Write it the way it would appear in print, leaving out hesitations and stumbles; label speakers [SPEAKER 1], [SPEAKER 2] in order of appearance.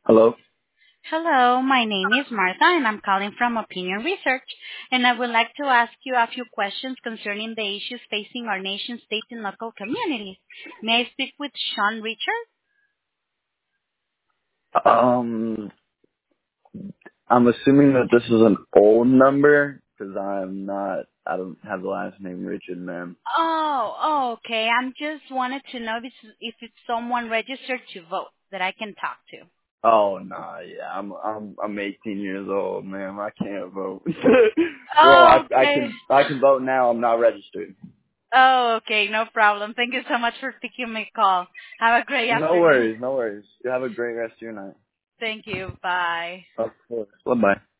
[SPEAKER 1] Hello.
[SPEAKER 2] Hello, my name is Martha and I'm calling from Opinion Research, and I would like to ask you a few questions concerning the issues facing our nation, state, and local communities. May I speak with Sean Richard?
[SPEAKER 1] Um, I'm assuming that this is an old number because I don't have the last name Richard, ma'am.
[SPEAKER 2] Okay. I'm just wanted to know if it's someone registered to vote that I can talk to.
[SPEAKER 1] Oh nah, yeah, I'm 18 years old, ma'am. I can't vote. Well,
[SPEAKER 2] Okay.
[SPEAKER 1] I can vote now. I'm not registered.
[SPEAKER 2] Okay, no problem. Thank you so much for taking my call. Have a great
[SPEAKER 1] No
[SPEAKER 2] afternoon.
[SPEAKER 1] worries, no worries. You have a great rest of your night.
[SPEAKER 2] Thank you. Bye.
[SPEAKER 1] Of course. Bye bye.